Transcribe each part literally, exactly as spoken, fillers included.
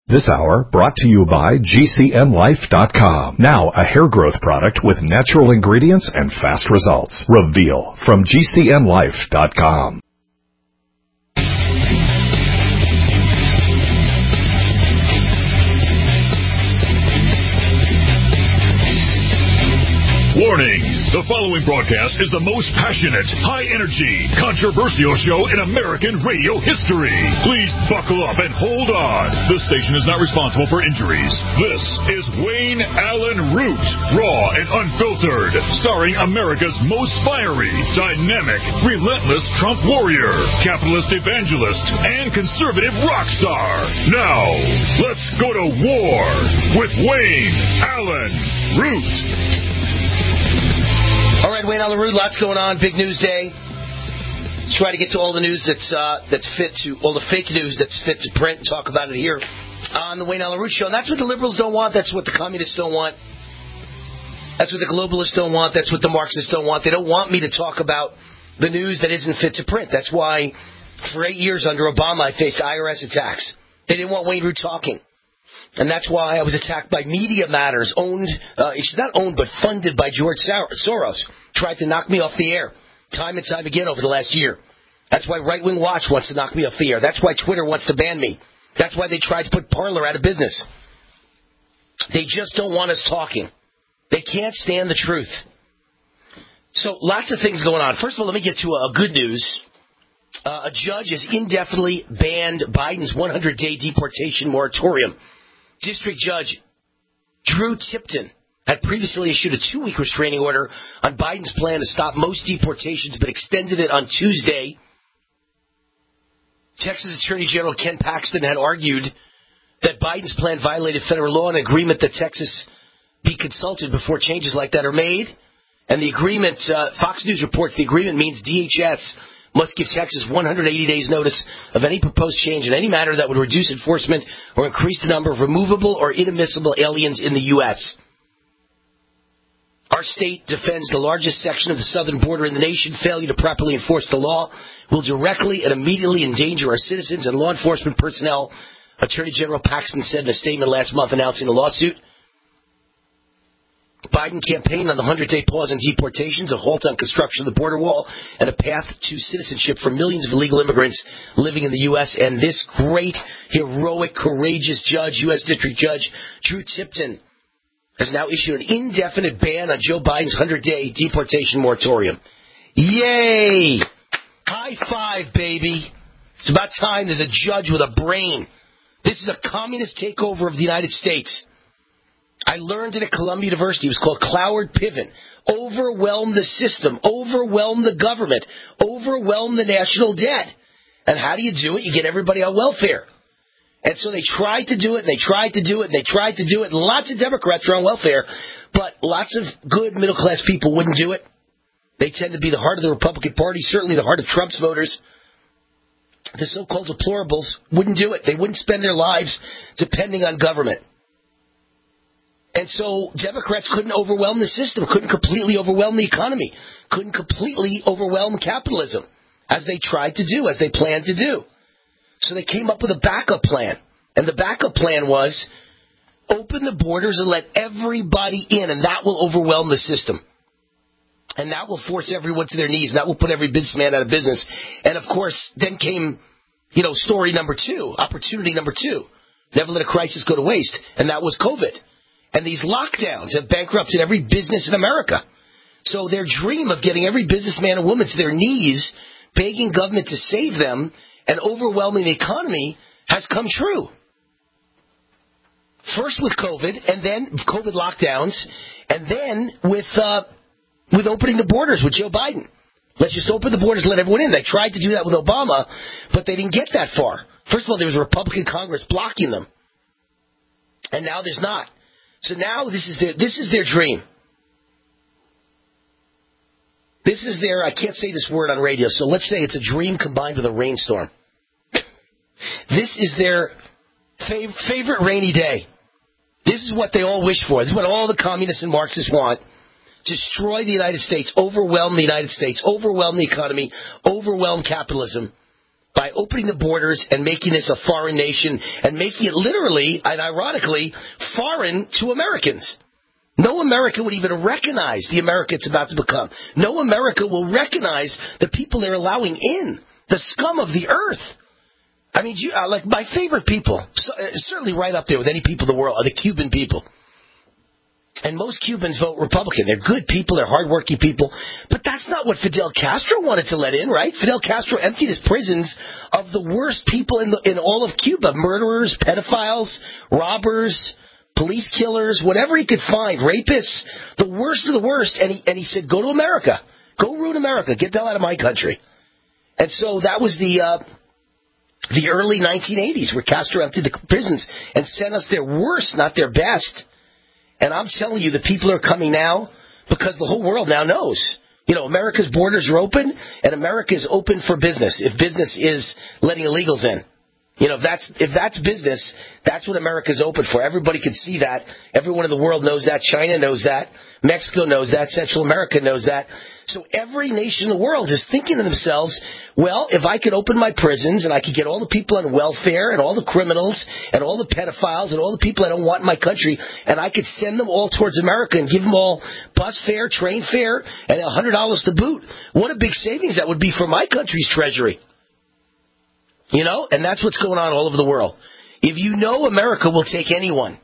This hour brought to you by G C N Life dot com. Now a hair growth product with natural ingredients and fast results. Reveal from G C N Life dot com. Warning! The following broadcast is the most passionate, high-energy, controversial show in American radio history. Please buckle up and hold on. This station is not responsible for injuries. This is Wayne Allen Root, raw and unfiltered, starring America's most fiery, dynamic, relentless Trump warrior, capitalist evangelist, and conservative rock star. Now, let's go to war with Wayne Allen Root. All right, Wayne Allen Root, lots going on. Big news day. Let's try to get to all the news that's uh, that's fit to, all the fake news that's fit to print and talk about it here on the Wayne Allen Root Show. And that's what the liberals don't want. That's what the communists don't want. That's what the globalists don't want. That's what the Marxists don't want. They don't want me to talk about the news that isn't fit to print. That's why for eight years under Obama I faced I R S attacks. They didn't want Wayne Root talking. And that's why I was attacked by Media Matters, owned, uh, it's not owned, but funded by George Soros. Tried to knock me off the air time and time again over the last year. That's why Right Wing Watch wants to knock me off the air. That's why Twitter wants to ban me. That's why they tried to put Parler out of business. They just don't want us talking. They can't stand the truth. So lots of things going on. First of all, let me get to a good news. Uh, a judge has indefinitely banned Biden's one hundred day deportation moratorium. District Judge Drew Tipton had previously issued a two-week restraining order on Biden's plan to stop most deportations, but extended it on Tuesday. Texas Attorney General Ken Paxton had argued that Biden's plan violated federal law, an agreement that Texas be consulted before changes like that are made. And the agreement, uh, Fox News reports, the agreement means D H S must give Texas one hundred eighty days notice of any proposed change in any matter that would reduce enforcement or increase the number of removable or inadmissible aliens in the U S Our state defends the largest section of the southern border in the nation. Failure to properly enforce the law will directly and immediately endanger our citizens and law enforcement personnel, Attorney General Paxton said in a statement last month announcing the lawsuit. Biden campaigned on the one hundred day pause on deportations, a halt on construction of the border wall, and a path to citizenship for millions of illegal immigrants living in the U S And this great, heroic, courageous judge, U S District Judge Drew Tipton, has now issued an indefinite ban on Joe Biden's one hundred day deportation moratorium. Yay! High five, baby. It's about time there's a judge with a brain. This is a communist takeover of the United States. I learned it at Columbia University. It was called Cloward Piven. Overwhelm the system. Overwhelm the government. Overwhelm the national debt. And how do you do it? You get everybody on welfare. And so they tried to do it, and they tried to do it, and they tried to do it. And lots of Democrats are on welfare, but lots of good middle-class people wouldn't do it. They tend to be the heart of the Republican Party, certainly the heart of Trump's voters. The so-called deplorables wouldn't do it. They wouldn't spend their lives depending on government. And so Democrats couldn't overwhelm the system, couldn't completely overwhelm the economy, couldn't completely overwhelm capitalism, as they tried to do, as they planned to do. So they came up with a backup plan. And the backup plan was open the borders and let everybody in, and that will overwhelm the system. And that will force everyone to their knees, and that will put every businessman out of business. And, of course, then came, you know, story number two, opportunity number two. Never let a crisis go to waste, and that was COVID. And these lockdowns have bankrupted every business in America. So their dream of getting every businessman and woman to their knees, begging government to save them, and overwhelming the economy has come true. First with COVID, and then COVID lockdowns, and then with uh, with opening the borders with Joe Biden. Let's just open the borders and let everyone in. They tried to do that with Obama, but they didn't get that far. First of all, there was a Republican Congress blocking them. And now there's not. So now this is their this is their dream. This is their, I can't say this word on radio, so let's say it's a dream combined with a rainstorm. This is their fav- favorite rainy day. This is what they all wish for. This is what all the communists and Marxists want. Destroy the United States, overwhelm the United States, overwhelm the economy, overwhelm capitalism, by opening the borders and making this a foreign nation and making it literally and ironically foreign to Americans. No American would even recognize the America it's about to become. No America will recognize the people they're allowing in, the scum of the earth. I mean, you, uh, like my favorite people, so, uh, certainly right up there with any people in the world, are the Cuban people. And most Cubans vote Republican. They're good people. They're hardworking people. But that's not what Fidel Castro wanted to let in, right? Fidel Castro emptied his prisons of the worst people in, the, in all of Cuba. Murderers, pedophiles, robbers, police killers, whatever he could find, rapists, the worst of the worst. And he, and he said, go to America. Go ruin America. Get the hell out of my country. And so that was the uh, the early nineteen eighties where Castro emptied the prisons and sent us their worst, not their best. And I'm telling you, the people are coming now because the whole world now knows. You know, America's borders are open, and America is open for business if business is letting illegals in. You know, if that's, if that's business, that's what America's open for. Everybody can see that. Everyone in the world knows that. China knows that. Mexico knows that. Central America knows that. So every nation in the world is thinking to themselves, well, if I could open my prisons and I could get all the people on welfare and all the criminals and all the pedophiles and all the people I don't want in my country, and I could send them all towards America and give them all bus fare, train fare, and one hundred dollars to boot, what a big savings that would be for my country's treasury. You know, and that's what's going on all over the world. If you know America will take anyone,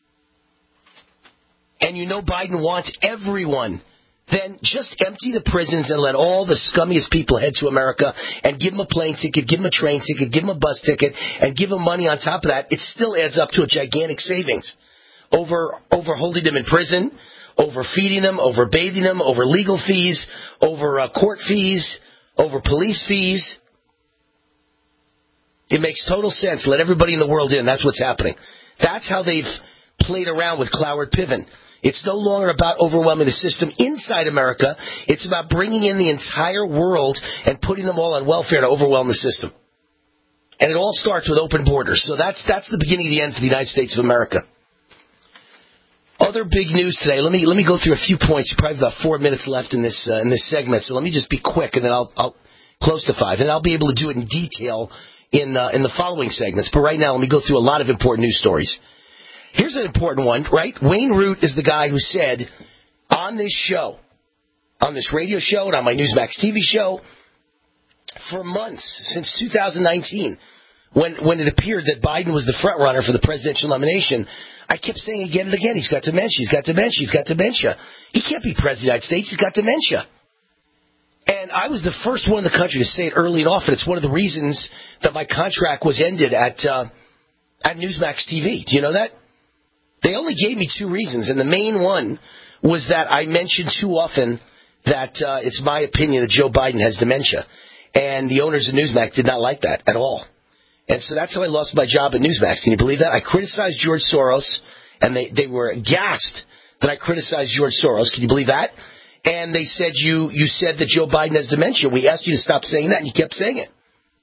and you know Biden wants everyone, then just empty the prisons and let all the scummiest people head to America and give them a plane ticket, give them a train ticket, give them a bus ticket, and give them money on top of that. It still adds up to a gigantic savings over, over holding them in prison, over feeding them, over bathing them, over legal fees, over uh, court fees, over police fees. It makes total sense. Let everybody in the world in. That's what's happening. That's how they've played around with Cloward Piven. It's no longer about overwhelming the system inside America. It's about bringing in the entire world and putting them all on welfare to overwhelm the system. And it all starts with open borders. So that's that's the beginning of the end for the United States of America. Other big news today. Let me let me go through a few points. Probably about four minutes left in this uh, in this segment. So let me just be quick, and then I'll I'll close to five, and I'll be able to do it in detail in uh, in the following segments. But right now, let me go through a lot of important news stories. Here's an important one, right? Wayne Root is the guy who said on this show, on this radio show and on my Newsmax T V show, for months, since two thousand nineteen, when when it appeared that Biden was the front runner for the presidential nomination, I kept saying again and again, he's got dementia, he's got dementia, he's got dementia. He can't be president of the United States, he's got dementia. And I was the first one in the country to say it early and often. It's one of the reasons that my contract was ended at uh, at Newsmax T V. Do you know that? They only gave me two reasons, and the main one was that I mentioned too often that uh, it's my opinion that Joe Biden has dementia. And the owners of Newsmax did not like that at all. And so that's how I lost my job at Newsmax. Can you believe that? I criticized George Soros, and they, they were aghast that I criticized George Soros. Can you believe that? And they said, you, you said that Joe Biden has dementia. We asked you to stop saying that, and you kept saying it.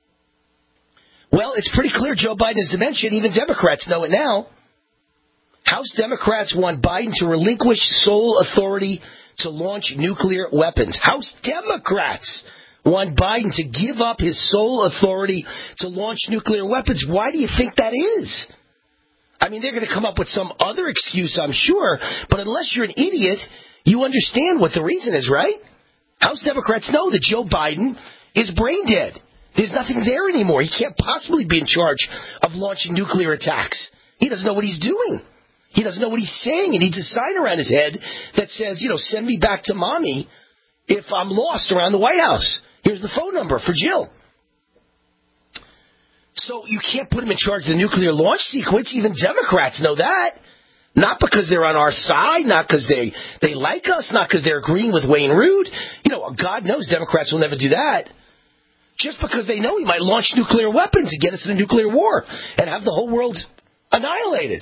Well, it's pretty clear Joe Biden has dementia, and even Democrats know it now. House Democrats want Biden to relinquish sole authority to launch nuclear weapons. House Democrats want Biden to give up his sole authority to launch nuclear weapons. Why do you think that is? I mean, they're going to come up with some other excuse, I'm sure, but unless you're an idiot, you understand what the reason is, right? House Democrats know that Joe Biden is brain dead. There's nothing there anymore. He can't possibly be in charge of launching nuclear attacks. He doesn't know what he's doing. He doesn't know what he's saying. He needs a sign around his head that says, you know, send me back to mommy if I'm lost around the White House. Here's the phone number for Jill. So you can't put him in charge of the nuclear launch sequence. Even Democrats know that. Not because they're on our side, not because they, they like us, not because they're agreeing with Wayne Root. You know, God knows Democrats will never do that. Just because they know he might launch nuclear weapons and get us in a nuclear war and have the whole world annihilated.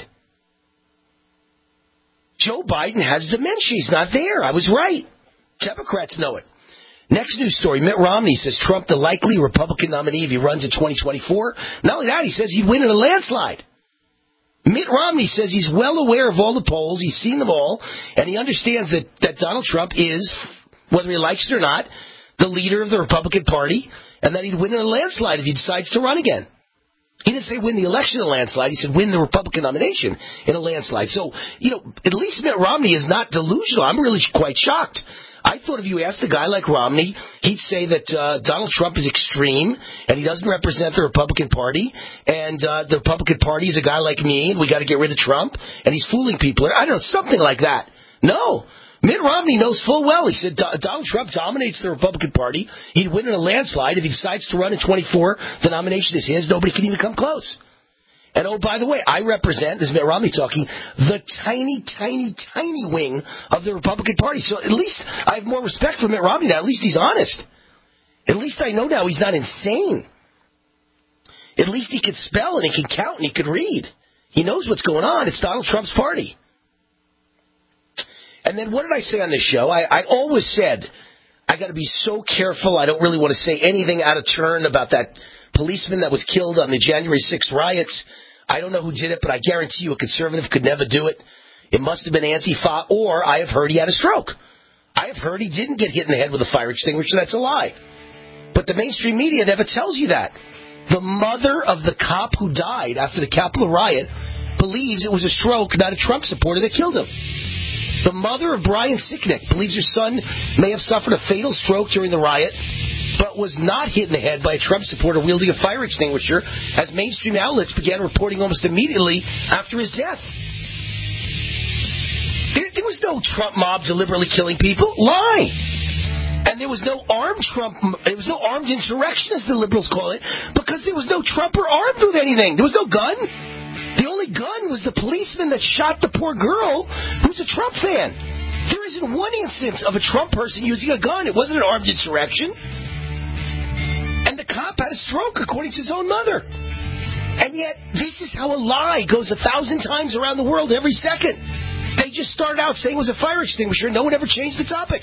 Joe Biden has dementia. He's not there. I was right. Democrats know it. Next news story. Mitt Romney says Trump the likely Republican nominee if he runs in twenty twenty-four. Not only that, he says he'd win in a landslide. Mitt Romney says he's well aware of all the polls. He's seen them all. And he understands that, that Donald Trump is, whether he likes it or not, the leader of the Republican Party. and that he'd win in a landslide if he decides to run again. He didn't say win the election in a landslide. He said win the Republican nomination in a landslide. So, you know, at least Mitt Romney is not delusional. I'm really quite shocked. I thought if you asked a guy like Romney, he'd say that uh, Donald Trump is extreme and he doesn't represent the Republican Party, and uh, the Republican Party is a guy like me and we got to get rid of Trump and he's fooling people. I don't know, something like that. No. Mitt Romney knows full well. He said Donald Trump dominates the Republican Party. He'd win in a landslide. If he decides to run in twenty-four, the nomination is his. Nobody can even come close. And, oh, by the way, I represent, this is Mitt Romney talking, the tiny, tiny, tiny wing of the Republican Party. So at least I have more respect for Mitt Romney now. At least he's honest. At least I know now he's not insane. At least he can spell and he can count and he can read. He knows what's going on. It's Donald Trump's party. And then what did I say on this show? I, I always said I got to be so careful. I don't really want to say anything out of turn about that policeman that was killed on the January sixth riots. I don't know who did it, but I guarantee you a conservative could never do it. It must have been Antifa, or I have heard he had a stroke. I have heard he didn't get hit in the head with a fire extinguisher. That's a lie. But the mainstream media never tells you that. The mother of the cop who died after the Capitol riot believes it was a stroke, not a Trump supporter that killed him. The mother of Brian Sicknick believes her son may have suffered a fatal stroke during the riot, but was not hit in the head by a Trump supporter wielding a fire extinguisher, as mainstream outlets began reporting almost immediately after his death. There, there was no Trump mob deliberately killing people. Lie. And there was no armed Trump, there was no armed insurrection, as the liberals call it, because there was no Trumper armed with anything. There was no gun. The only gun was the policeman that shot the poor girl who's a Trump fan. There isn't one instance of a Trump person using a gun. It wasn't an armed insurrection. And the cop had a stroke, according to his own mother. And yet, this is how a lie goes a thousand times around the world every second. They just started out saying it was a fire extinguisher. No one ever changed the topic.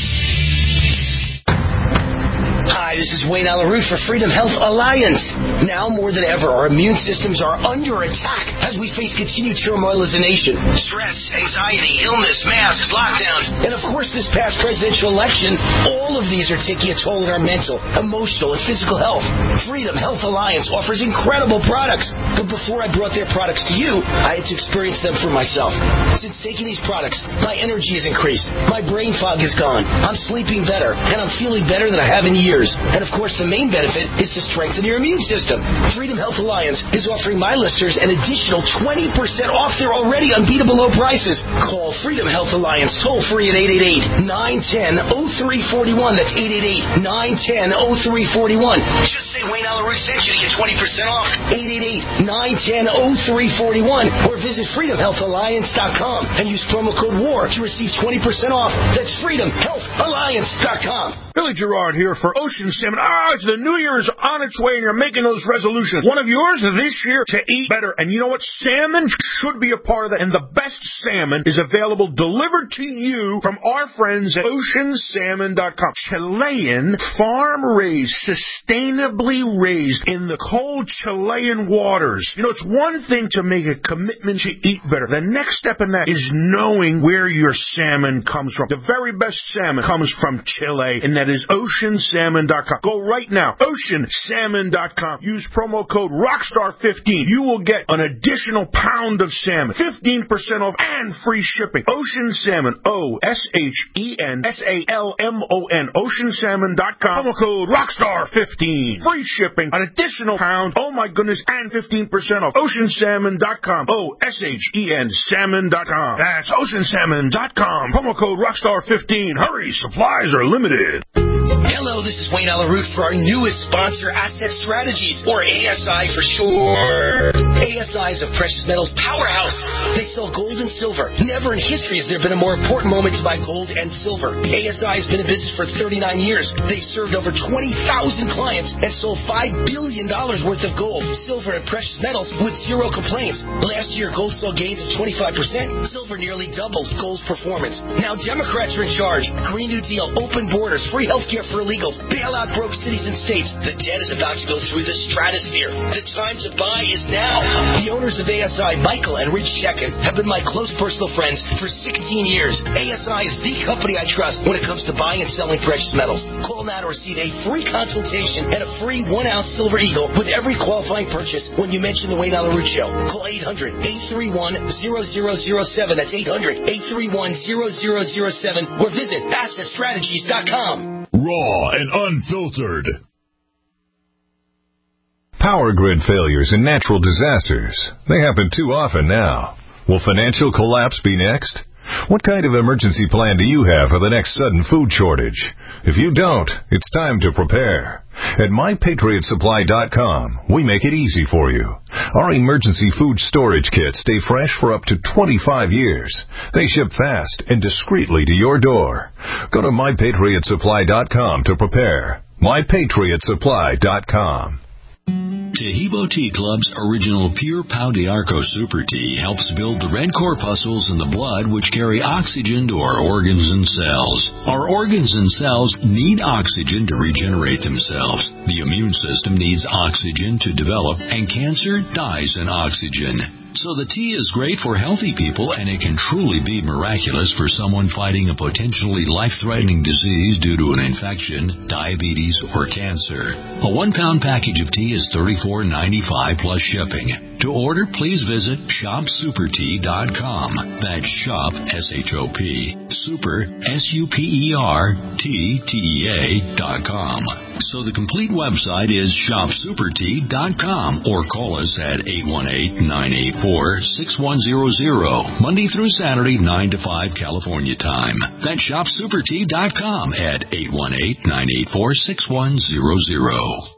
Hi, this is Wayne Allyn Root for Freedom Health Alliance. Now more than ever, our immune systems are under attack as we face continued turmoil as a nation. Stress, anxiety, illness, masks, lockdowns, and of course this past presidential election, all of these are taking a toll on our mental, emotional, and physical health. Freedom Health Alliance offers incredible products, but before I brought their products to you, I had to experience them for myself. Since taking these products, my energy has increased, my brain fog is gone, I'm sleeping better, and I'm feeling better than I have in years. And of course, the main benefit is to strengthen your immune system. Freedom Health Alliance is offering my listeners an additional twenty percent off their already unbeatable low prices. Call Freedom Health Alliance toll free at eight eight eight, nine one zero, zero three four one. That's eight eight eight, nine one zero, zero three four one. Just say Wayne Allyn Root sent you to get twenty percent off. eight eight eight, nine one zero, zero three four one. Or visit freedom health alliance dot com and use promo code WAR to receive twenty percent off. That's freedom health alliance dot com. Billy Gerard here for Ocean Salmon. Ah, it's the New Year is on its way and you're making those resolutions. One of yours this year to eat better. And you know what? Salmon should be a part of that. And the best salmon is available delivered to you from our friends at ocean salmon dot com. Chilean, farm-raised, sustainably raised in the cold Chilean waters. You know, it's one thing to make a commitment to eat better. The next step in that is knowing where your salmon comes from. The very best salmon comes from Chile, and that is ocean salmon dot com. Go right now, ocean salmon dot com. Use promo code rockstar fifteen. You will get an additional pound of salmon, fifteen percent off, and free shipping. Ocean Salmon, O S H E N S A L M O N, ocean salmon dot com. Promo code rockstar fifteen. Free shipping, an additional pound, oh my goodness, and fifteen percent off. ocean salmon dot com. O S H E N salmon dot com. That's ocean salmon dot com. Promo code rockstar fifteen. Hurry, supplies are limited. Hello, this is Wayne Allyn Root for our newest sponsor, Asset Strategies, or A S I for short. A S I is a precious metals powerhouse. They sell gold and silver. Never in history has there been a more important moment to buy gold and silver. A S I has been in business for thirty-nine years. They served over twenty thousand clients and sold five billion dollars worth of gold, silver, and precious metals with zero complaints. Last year, gold saw gains of twenty-five percent. Silver nearly doubled gold's performance. Now Democrats are in charge. Green New Deal, open borders, free health care for illegals, bail out broke cities and states. The debt is about to go through the stratosphere. The time to buy is now. The owners of A S I, Michael and Rich Shekin, have been my close personal friends for sixteen years. A S I is the company I trust when it comes to buying and selling precious metals. Call now to receive a free consultation and a free one-ounce Silver Eagle with every qualifying purchase when you mention the Wayne Allyn Root Show. Call eight hundred, eight three one, zero zero zero seven. That's eight hundred, eight three one, zero zero zero seven. Or visit asset strategies dot com. Raw and unfiltered. Power grid failures and natural disasters. They happen too often now. Will financial collapse be next? What kind of emergency plan do you have for the next sudden food shortage? If you don't, it's time to prepare. At my patriot supply dot com, we make it easy for you. Our emergency food storage kits stay fresh for up to twenty-five years. They ship fast and discreetly to your door. Go to my patriot supply dot com to prepare. my patriot supply dot com. Tehibo Tea Club's original Pure Pau de Arco Super Tea helps build the red corpuscles in the blood which carry oxygen to our organs and cells. Our organs and cells need oxygen to regenerate themselves. The immune system needs oxygen to develop, and cancer dies in oxygen. So the tea is great for healthy people, and it can truly be miraculous for someone fighting a potentially life-threatening disease due to an infection, diabetes, or cancer. A one-pound package of tea is thirty-four ninety-five plus shipping. To order, please visit shop super tea dot com. That's shop, S H O P, super, S U P E R, T T E A dot com. So the complete website is shop super tea dot com, or call us at eight one eight, nine eight four, six one zero zero, Monday through Saturday, nine to five California time. That's shop super tea dot com at eight one eight, nine eight four, six one zero zero.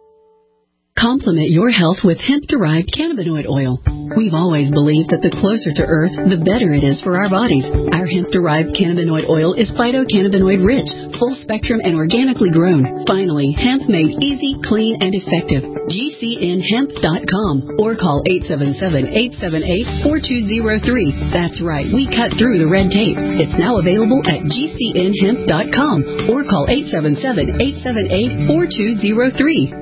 Complement your health with hemp-derived cannabinoid oil. We've always believed that the closer to Earth, the better it is for our bodies. Our hemp-derived cannabinoid oil is phytocannabinoid rich, full spectrum, and organically grown. Finally, hemp made easy, clean, and effective. G C N hemp dot com or call eight seven seven, eight seven eight, four two zero three. That's right, we cut through the red tape. It's now available at G C N hemp dot com or call eight seven seven, eight seven eight, four two zero three.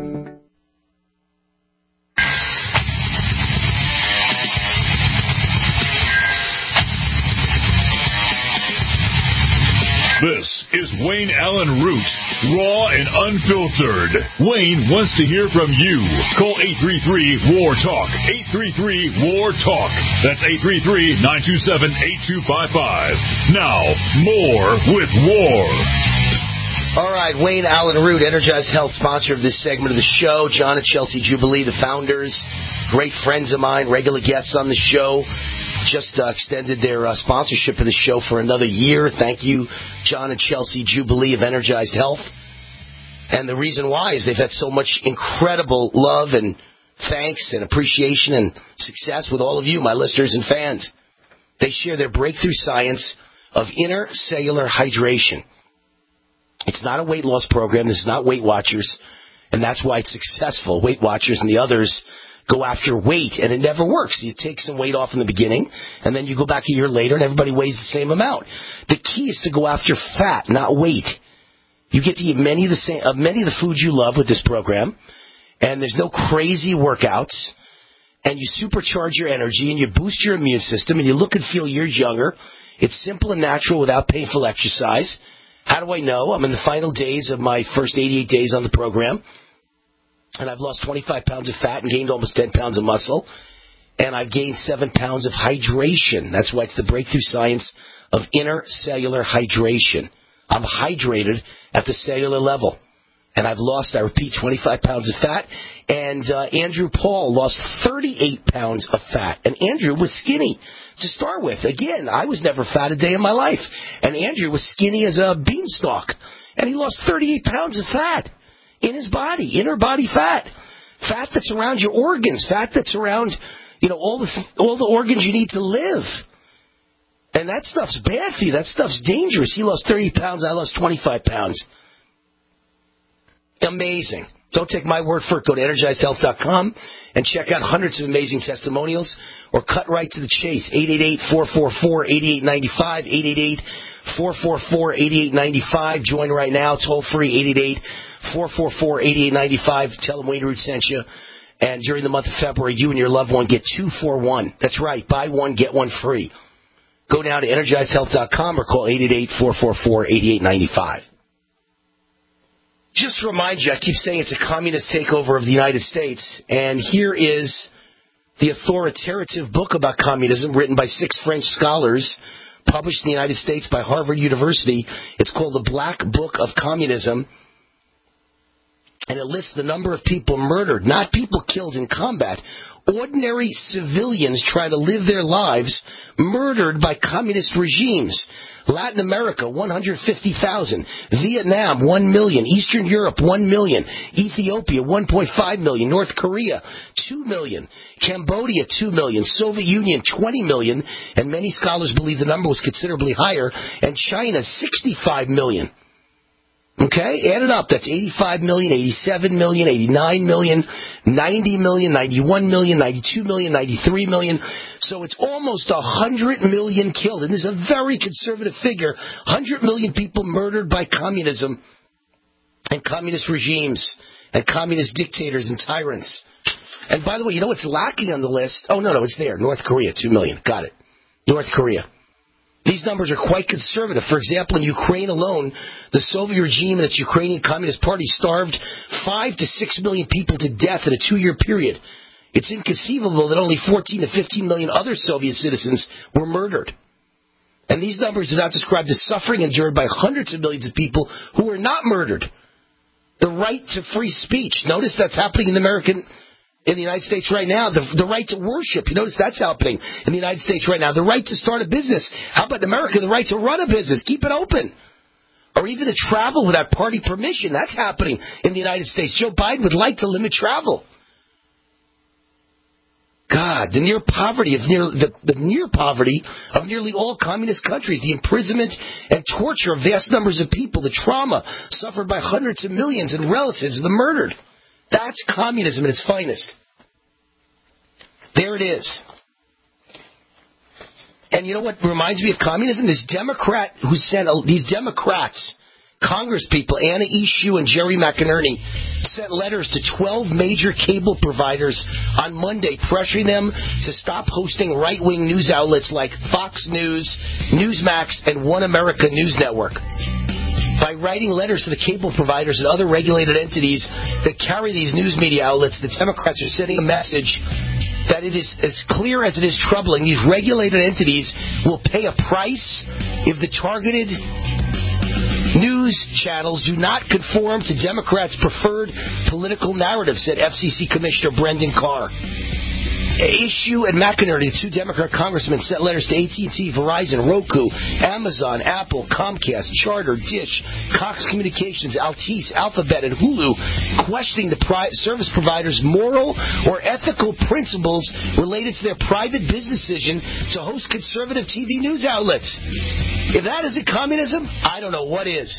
This is Wayne Allyn Root, raw and unfiltered. Wayne wants to hear from you. Call eight three three, W A R, TALK. eight three three, W A R, TALK. That's eight three three, nine two seven, eight two five five. Now, more with W A R. All right, Wayne Allyn Root, Energized Health, sponsor of this segment of the show. John and Chelsea Jubilee, the founders, great friends of mine, regular guests on the show. Just uh, extended their uh, sponsorship of the show for another year. Thank you, John and Chelsea Jubilee of Energized Health. And the reason why is they've had so much incredible love and thanks and appreciation and success with all of you, my listeners and fans. They share their breakthrough science of inner cellular hydration. It's not a weight loss program. This is not Weight Watchers, and that's why it's successful. Weight Watchers and the others go after weight, and it never works. You take some weight off in the beginning, and then you go back a year later, and everybody weighs the same amount. The key is to go after fat, not weight. You get to eat many of the same, uh, many of the foods you love with this program, and there's no crazy workouts, and you supercharge your energy, and you boost your immune system, and you look and feel years younger. It's simple and natural without painful exercise. How do I know? I'm in the final days of my first eighty-eight days on the program, and I've lost twenty-five pounds of fat and gained almost ten pounds of muscle, and I've gained seven pounds of hydration. That's why it's the breakthrough science of inner cellular hydration. I'm hydrated at the cellular level, and I've lost, I repeat, twenty-five pounds of fat, and uh, Andrew Paul lost thirty-eight pounds of fat, and Andrew was skinny to start with. Again, I was never fat a day in my life, and Andrew was skinny as a beanstalk, and he lost thirty-eight pounds of fat in his body, inner body fat, fat that's around your organs, fat that's around, you know, all the all the organs you need to live. And that stuff's bad for you. That stuff's dangerous. He lost thirty pounds. I lost twenty-five pounds. Amazing. Don't take my word for it. Go to energized health dot com and check out hundreds of amazing testimonials, or cut right to the chase. eight eight eight, four four four, eight eight nine five, eight eight eight, four four four, eight eight nine five. Join right now, toll free, eight eight eight, four four four, eight eight nine five. Tell them Wayne Root sent you. And during the month of February, you and your loved one get two for one. That's right. Buy one, get one free. Go now to energize health dot com or call eight eight eight, four four four, eight eight nine five. Just to remind you, I keep saying it's a communist takeover of the United States. And here is the authoritative book about communism written by six French scholars, published in the United States by Harvard University. It's called The Black Book of Communism. And it lists the number of people murdered, not people killed in combat. Ordinary civilians try to live their lives murdered by communist regimes. Latin America, one hundred fifty thousand. Vietnam, one million. Eastern Europe, one million. Ethiopia, one point five million. North Korea, two million. Cambodia, two million. Soviet Union, twenty million. And many scholars believe the number was considerably higher. And China, sixty-five million. Okay, add it up. That's eighty-five million, eighty-seven million, eighty-nine million, ninety million, ninety-one million, ninety-two million, ninety-three million. So it's almost one hundred million killed. And this is a very conservative figure. one hundred million people murdered by communism and communist regimes and communist dictators and tyrants. And by the way, you know what's lacking on the list? Oh, no, no, it's there. North Korea, two million. Got it. North Korea. These numbers are quite conservative. For example, in Ukraine alone, the Soviet regime and its Ukrainian Communist Party starved five to six million people to death in a two-year period. It's inconceivable that only fourteen to fifteen million other Soviet citizens were murdered. And these numbers do not describe the suffering endured by hundreds of millions of people who were not murdered. The right to free speech. Notice that's happening in the American... In the United States right now, the, the right to worship. You notice that's happening in the United States right now. The right to start a business. How about in America, the right to run a business? Keep it open. Or even to travel without party permission. That's happening in the United States. Joe Biden would like to limit travel. God, the near poverty of near, the, the near poverty of nearly all communist countries, the imprisonment and torture of vast numbers of people, the trauma suffered by hundreds of millions and relatives of the murdered. That's communism at its finest. There it is. And you know what reminds me of communism? This Democrat who sent, these Democrats, Congresspeople, Anna Eshoo and Jerry McInerney, sent letters to twelve major cable providers on Monday, pressuring them to stop hosting right-wing news outlets like Fox News, Newsmax, and One America News Network. By writing letters to the cable providers and other regulated entities that carry these news media outlets, the Democrats are sending a message that it is as clear as it is troubling. These regulated entities will pay a price if the targeted news channels do not conform to Democrats' preferred political narrative, said F C C Commissioner Brendan Carr. Eshoo and McInerney, the two Democrat congressmen, sent letters to A T and T, Verizon, Roku, Amazon, Apple, Comcast, Charter, Dish, Cox Communications, Altice, Alphabet, and Hulu, questioning the pri- service providers' moral or ethical principles related to their private business decision to host conservative T V news outlets. If that isn't communism, I don't know what is.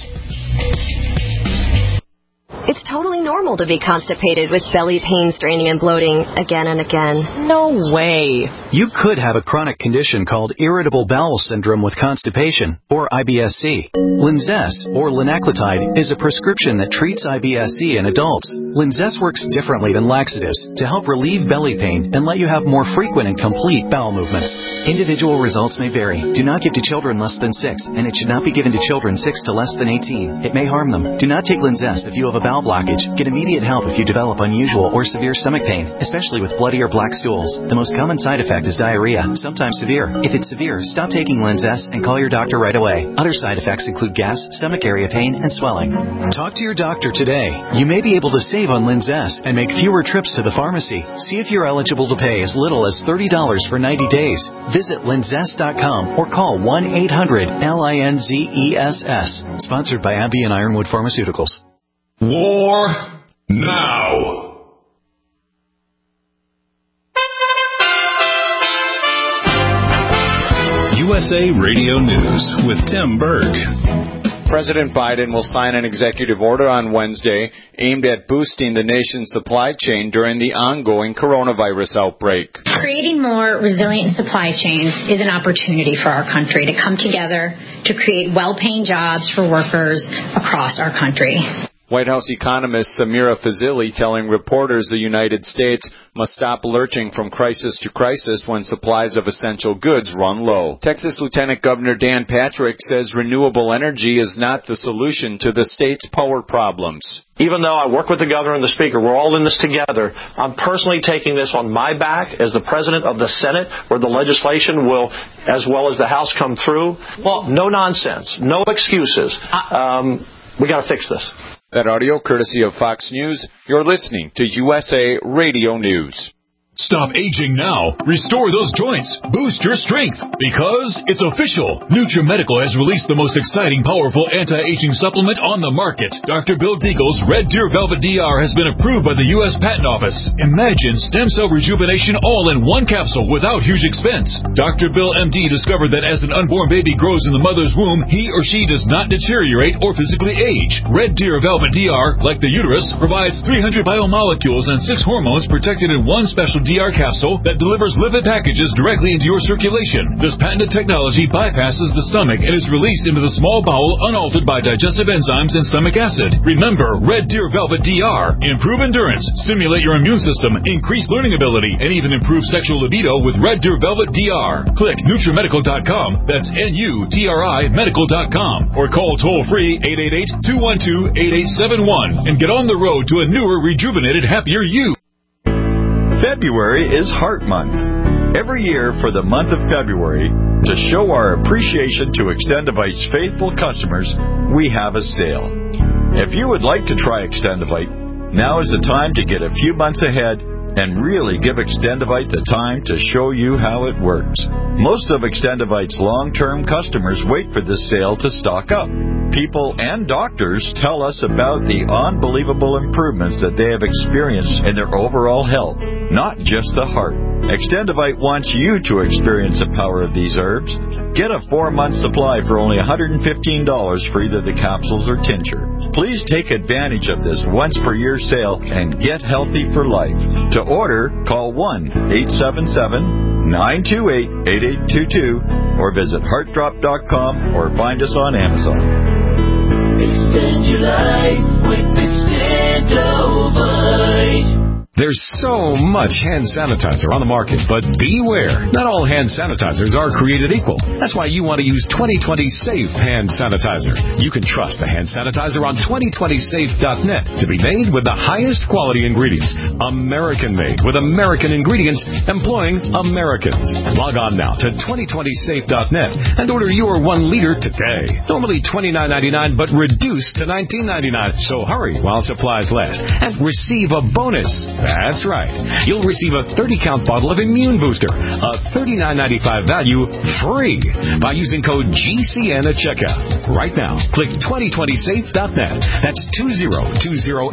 It's totally normal to be constipated with belly pain, straining, and bloating again and again. No way. You could have a chronic condition called irritable bowel syndrome with constipation, or I B S C. Linzess, or linaclotide, is a prescription that treats I B S C in adults. Linzess works differently than laxatives to help relieve belly pain and let you have more frequent and complete bowel movements. Individual results may vary. Do not give to children less than six, and it should not be given to children six to less than eighteen. It may harm them. Do not take Linzess if you have a bowel blockage. Get immediate help if you develop unusual or severe stomach pain, especially with bloody or black stools. The most common side effect is diarrhea, sometimes severe. If it's severe, stop taking Linzess and call your doctor right away. Other side effects include gas, stomach area pain, and swelling. Talk to your doctor today. You may be able to save on Linzess and make fewer trips to the pharmacy. See if you're eligible to pay as little as thirty dollars for ninety days. Visit linzess dot com or call one eight hundred L I N Z E S S. Sponsored by AbbVie and Ironwood Pharmaceuticals. War now. U S A Radio News with Tim Berg. President Biden will sign an executive order on Wednesday aimed at boosting the nation's supply chain during the ongoing coronavirus outbreak. Creating more resilient supply chains is an opportunity for our country to come together to create well-paying jobs for workers across our country. White House economist Samira Fazili telling reporters the United States must stop lurching from crisis to crisis when supplies of essential goods run low. Texas Lieutenant Governor Dan Patrick says renewable energy is not the solution to the state's power problems. Even though I work with the governor and the speaker, we're all in this together, I'm personally taking this on my back as the president of the Senate, where the legislation will, as well as the House, come through. Well, no nonsense, no excuses. Um, we got to fix this. That audio courtesy of Fox News. You're listening to U S A Radio News. Stop aging now. Restore those joints. Boost your strength. Because it's official. NutriMedical has released the most exciting, powerful anti-aging supplement on the market. Doctor Bill Deagle's Red Deer Velvet D R has been approved by the U S Patent Office. Imagine stem cell rejuvenation all in one capsule without huge expense. Doctor Bill M D discovered that as an unborn baby grows in the mother's womb, he or she does not deteriorate or physically age. Red Deer Velvet D R, like the uterus, provides three hundred biomolecules and six hormones protected in one special D R capsule that delivers lipid packages directly into your circulation. This patented technology bypasses the stomach and is released into the small bowel unaltered by digestive enzymes and stomach acid. Remember, Red Deer Velvet D R. Improve endurance, stimulate your immune system, increase learning ability, and even improve sexual libido with Red Deer Velvet D R. Click NutriMedical dot com. That's N U T R I medical dot com. Or call toll-free eight eight eight, two one two, eight eight seven one and get on the road to a newer, rejuvenated, happier you. February is Heart Month. Every year for the month of February, to show our appreciation to Extendivite's faithful customers, we have a sale. If you would like to try Extendivite, now is the time to get a few months ahead and really give Extendivite the time to show you how it works. Most of Extendivite's long-term customers wait for this sale to stock up. People and doctors tell us about the unbelievable improvements that they have experienced in their overall health, not just the heart. Extendivite wants you to experience the power of these herbs. Get a four-month supply for only one hundred fifteen dollars for either the capsules or tincture. Please take advantage of this once-per-year sale and get healthy for life. To order, call one eight seven seven, nine two eight, eight eight two two or visit heart drop dot com or find us on Amazon. Extend your life with Extendovite. There's so much hand sanitizer on the market, but beware. Not all hand sanitizers are created equal. That's why you want to use twenty twenty Safe Hand Sanitizer. You can trust the hand sanitizer on twenty twenty safe dot net to be made with the highest quality ingredients. American-made with American ingredients employing Americans. Log on now to twenty twenty safe dot net and order your one liter today. Normally twenty-nine ninety-nine, but reduced to nineteen ninety-nine. So hurry while supplies last and receive a bonus. That's right. You'll receive a thirty count bottle of Immune Booster, a thirty-nine ninety-five value, free by using code G C N at checkout. Right now, click twenty twenty safe dot net. That's two zero two zero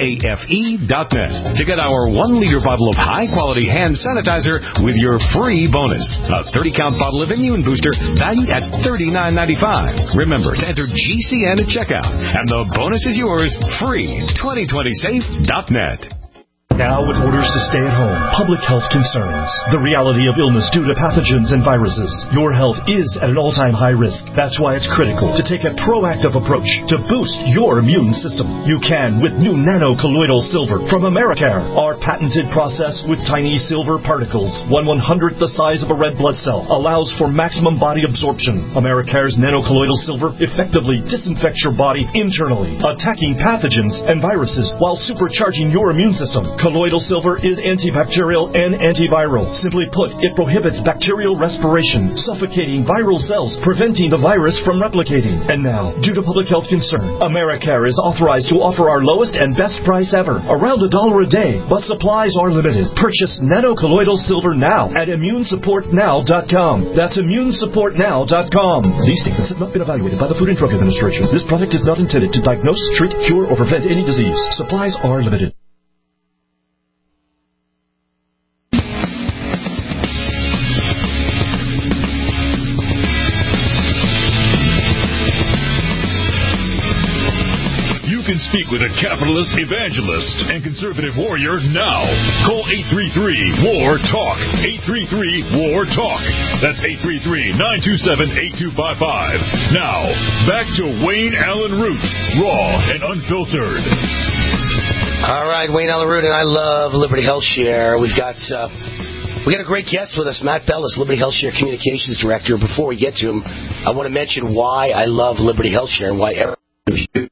safe dot net to get our one liter bottle of high-quality hand sanitizer with your free bonus. A thirty count bottle of Immune Booster valued at thirty-nine ninety-five. Remember to enter G C N at checkout, and the bonus is yours free. twenty twenty safe dot net. Now with orders to stay at home, public health concerns, the reality of illness due to pathogens and viruses, your health is at an all-time high risk. That's why it's critical to take a proactive approach to boost your immune system. You can with new nano-colloidal silver from Americare. Our patented process with tiny silver particles, one one hundredth the size of a red blood cell, allows for maximum body absorption. Americare's nano-colloidal silver effectively disinfects your body internally, attacking pathogens and viruses while supercharging your immune system. Colloidal silver is antibacterial and antiviral. Simply put, it prohibits bacterial respiration, suffocating viral cells, preventing the virus from replicating. And now, due to public health concern, Americare is authorized to offer our lowest and best price ever, around a dollar a day, but supplies are limited. Purchase nano-colloidal silver now at immune support now dot com. That's immune support now dot com. These statements have not been evaluated by the Food and Drug Administration. This product is not intended to diagnose, treat, cure, or prevent any disease. Supplies are limited. You can Speak with a capitalist evangelist and conservative warrior now. Call eight three three, W A R, TALK. eight three three, W A R, TALK. That's eight three three, nine two seven, eight two five five. Now, back to Wayne Allen Root, raw and unfiltered. All right, Wayne Allen Root, and I love Liberty Health Share. We've got uh, we got a great guest with us, Matt Bellis, Liberty Health Share Communications Director. Before we get to him, I want to mention why I love Liberty Health Share and why everyone,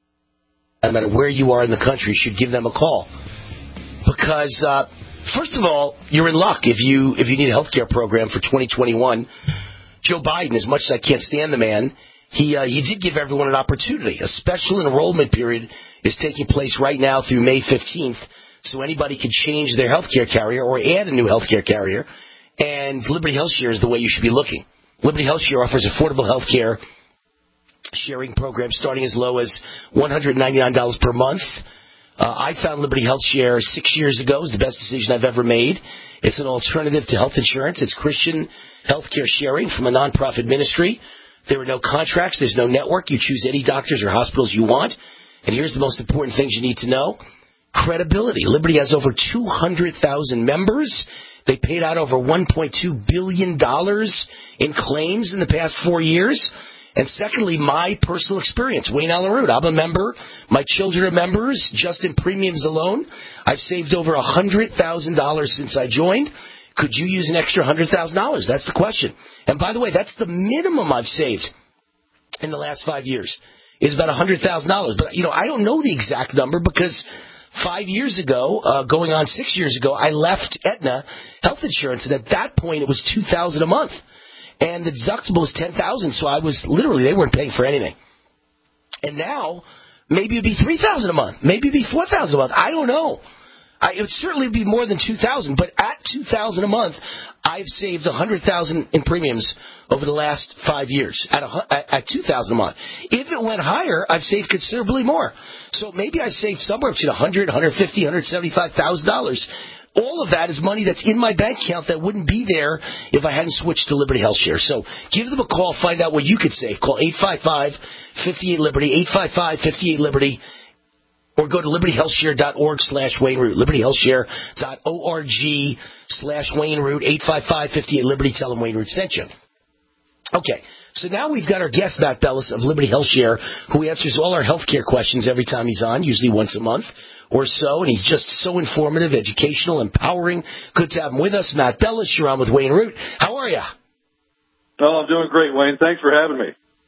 no matter where you are in the country, should give them a call. Because, uh, first of all, you're in luck if you if you need a health care program for twenty twenty-one. Joe Biden, as much as I can't stand the man, he uh, he did give everyone an opportunity. A special enrollment period is taking place right now through May fifteenth, so anybody can change their health care carrier or add a new health care carrier, and Liberty Health Share is the way you should be looking. Liberty Health Share offers affordable health care sharing programs starting as low as one hundred ninety-nine dollars per month. Uh, I found Liberty Health Share six years ago. It was the best decision I've ever made. It's an alternative to health insurance. It's Christian health care sharing from a nonprofit ministry. There are no contracts. There's no network. You choose any doctors or hospitals you want. And here's the most important things you need to know. Credibility. Liberty has over two hundred thousand members. They paid out over one point two billion dollars in claims in the past four years. And secondly, my personal experience. Wayne Allen Root, I'm a member. My children are members. Just in premiums alone, I've saved over one hundred thousand dollars since I joined. Could you use an extra one hundred thousand dollars? That's the question. And by the way, that's the minimum I've saved in the last five years, is about one hundred thousand dollars. But, you know, I don't know the exact number because five years ago, uh, going on six years ago, I left Aetna Health Insurance, and at that point it was two thousand dollars a month. And the deductible was ten thousand dollars, so I was literally, they weren't paying for anything. And now, maybe it would be three thousand dollars a month. Maybe it would be four thousand dollars a month. I don't know. I, it would certainly be more than two thousand dollars, but at two thousand dollars a month, I've saved one hundred thousand dollars in premiums over the last five years at, a, at, at two thousand dollars a month. If it went higher, I've saved considerably more. So maybe I've saved somewhere between one hundred thousand dollars, one hundred fifty thousand dollars, one hundred seventy-five thousand dollars. All of that is money that's in my bank account that wouldn't be there if I hadn't switched to Liberty Health Share. So give them a call, find out what you could save. Call eight five five, five eight, Liberty, eight five five, five eight, Liberty, or go to liberty health share dot org slash Wayne Root, liberty health share dot org slash Wayne Root, eight five five, five eight, Liberty. Tell them Wayne Root sent you. Okay, so now we've got our guest, Matt Bellis of Liberty Health Share, who answers all our health care questions every time he's on, usually once a month or so, and he's just so informative, educational, empowering. Good to have him with us. Matt Bellis, you're on with Wayne Root. How are you? Oh, I'm doing great, Wayne. Thanks for having me.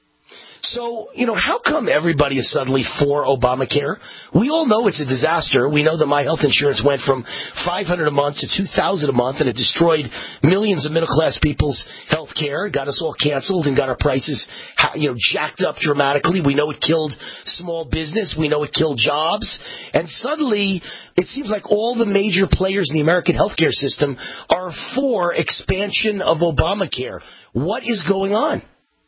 So, you know, how come everybody is suddenly for Obamacare? We all know it's a disaster. We know that my health insurance went from five hundred dollars a month to two thousand dollars a month, and it destroyed millions of middle-class people's health care, got us all canceled, and got our prices, you know, jacked up dramatically. We know it killed small business. We know it killed jobs. And suddenly, it seems like all the major players in the American healthcare system are for expansion of Obamacare. What is going on?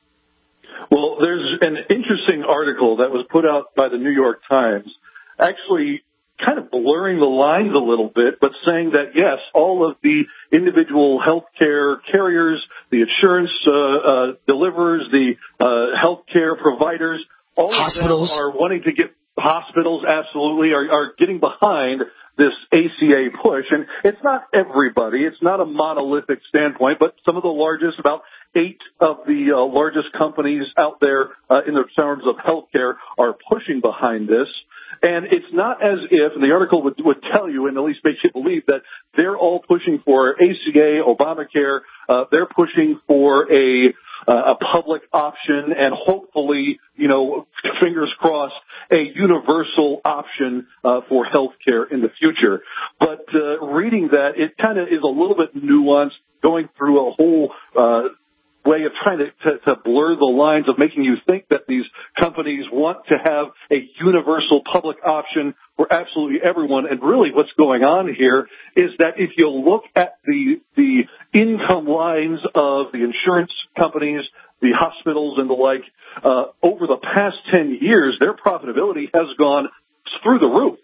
Well, there's an interesting article that was put out by the New York Times, actually kind of blurring the lines a little bit, but saying that, yes, all of the individual healthcare carriers, the insurance uh, uh, deliverers, the uh, healthcare providers, all hospitals. of them are wanting to get hospitals, absolutely, are, are getting behind this A C A push. And it's not everybody. It's not a monolithic standpoint, but some of the largest, about eight of the uh, largest companies out there uh, in the terms of healthcare are pushing behind this. And it's not as if, and the article would, would tell you, and at least make you believe, that they're all pushing for A C A, Obamacare. Uh, they're pushing for a uh, a public option and hopefully, you know, fingers crossed, a universal option uh, for health care in the future. But uh, reading that, it kind of is a little bit nuanced, going through a whole uh way of trying to, to, to blur the lines of making you think that these companies want to have a universal public option for absolutely everyone. And really what's going on here is that if you look at the the income lines of the insurance companies, the hospitals and the like, uh, over the past ten years, their profitability has gone through the roof.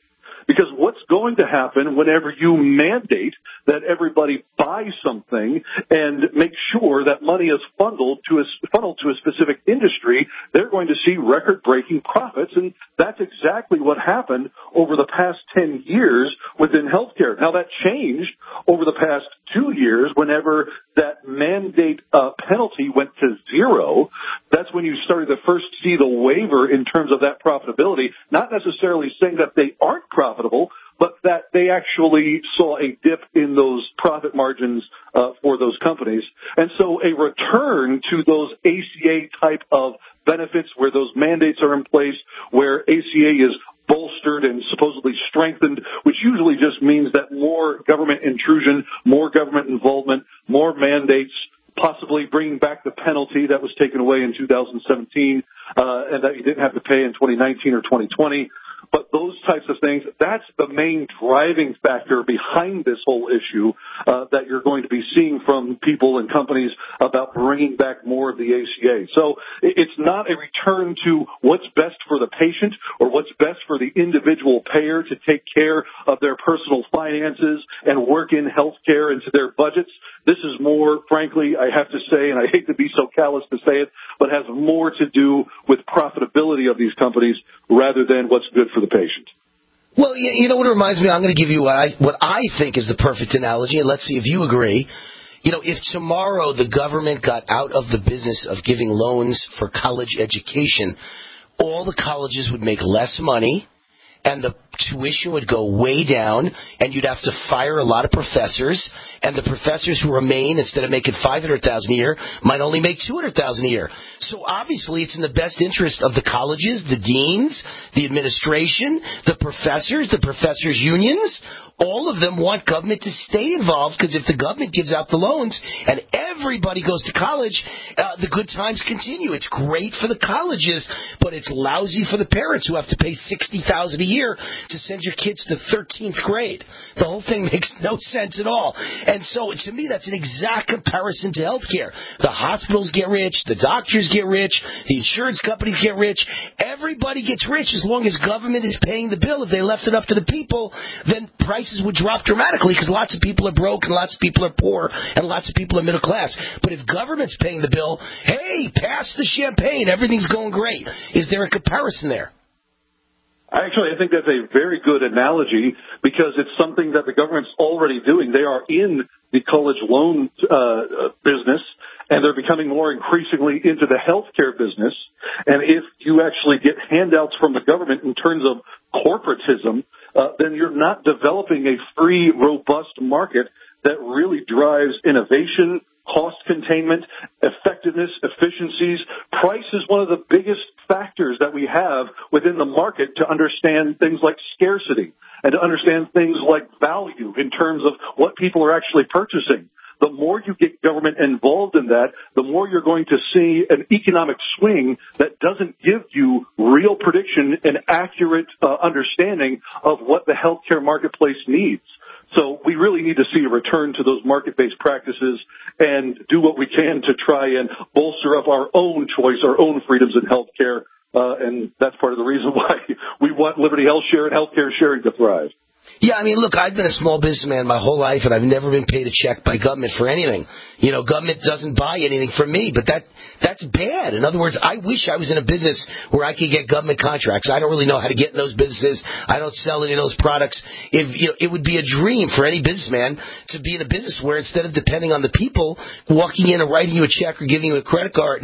Because what's going to happen whenever you mandate that everybody buy something and make sure that money is funneled to a, funneled to a specific industry, they're going to see record-breaking profits, and that's exactly what happened over the past ten years within healthcare. Now, that changed over the past two years whenever that mandate uh, penalty went to zero. That's when you started to first see the waiver in terms of that profitability, not necessarily saying that they aren't profitable, but that they actually saw a dip in those profit margins uh, for those companies. And so a return to those A C A type of benefits where those mandates are in place, where A C A is bolstered and supposedly strengthened, which usually just means that more government intrusion, more government involvement, more mandates, possibly bringing back the penalty that was taken away in two thousand seventeen uh, and that you didn't have to pay in twenty nineteen or twenty twenty. But those types of things, that's the main driving factor behind this whole issue uh, that you're going to be seeing from people and companies about bringing back more of the A C A. So it's not a return to what's best for the patient or what's best for the individual payer to take care of their personal finances and work in health care into their budgets. This is more, frankly, I have to say, and I hate to be so callous to say it, but has more to do with profitability of these companies rather than what's good for the patient. Well, you know what it reminds me of? I'm going to give you what I, what I think is the perfect analogy, and let's see if you agree. You know, if tomorrow the government got out of the business of giving loans for college education, all the colleges would make less money, and the tuition would go way down, and you'd have to fire a lot of professors, and the professors who remain, instead of making five hundred thousand dollars a year, might only make two hundred thousand dollars a year. So obviously it's in the best interest of the colleges, the deans, the administration, the professors, the professors' unions. All of them want government to stay involved, because if the government gives out the loans and everybody goes to college, uh, the good times continue. It's great for the colleges, but it's lousy for the parents who have to pay sixty thousand dollars a year to send your kids to thirteenth grade. The whole thing makes no sense at all. And so, to me, that's an exact comparison to healthcare. The hospitals get rich, the doctors get rich, the insurance companies get rich. Everybody gets rich as long as government is paying the bill. If they left it up to the people, then prices would drop dramatically, because lots of people are broke and lots of people are poor and lots of people are middle class. But if government's paying the bill, hey, pass the champagne, everything's going great. Is there a comparison there? Actually, I think that's a very good analogy, because it's something that the government's already doing. They are in the college loan uh, business, and they're becoming more increasingly into the healthcare business. And if you actually get handouts from the government in terms of corporatism, uh, then you're not developing a free, robust market that really drives innovation, cost containment, effectiveness, efficiencies. Price is one of the biggest factors that we have within the market to understand things like scarcity and to understand things like value in terms of what people are actually purchasing. The more you get government involved in that, the more you're going to see an economic swing that doesn't give you real prediction and accurate uh, understanding of what the healthcare marketplace needs. So we really need to see a return to those market-based practices and do what we can to try and bolster up our own choice, our own freedoms in healthcare. Uh, and that's part of the reason why we want Liberty Health Share and healthcare sharing to thrive. Yeah, I mean, look, I've been a small businessman my whole life, and I've never been paid a check by government for anything. You know, government doesn't buy anything from me, but that that's bad. In other words, I wish I was in a business where I could get government contracts. I don't really know how to get in those businesses. I don't sell any of those products. If you know, it would be a dream for any businessman to be in a business where, instead of depending on the people walking in and writing you a check or giving you a credit card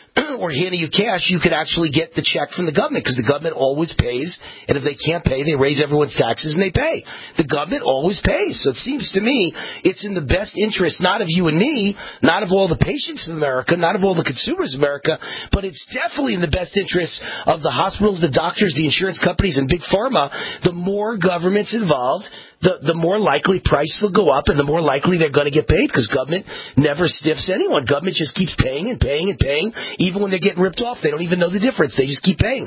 or handing you cash, you could actually get the check from the government, because the government always pays, and if they can't pay, they raise everyone's taxes and they pay. The government always pays. So it seems to me it's in the best interest, not of you and me, not of all the patients of America, not of all the consumers of America, but it's definitely in the best interest of the hospitals, the doctors, the insurance companies, and Big Pharma. The more government's involved, the the more likely prices will go up, and the more likely they're going to get paid, because government never stiffs anyone. Government just keeps paying and paying and paying. Even when they're getting ripped off, they don't even know the difference. They just keep paying.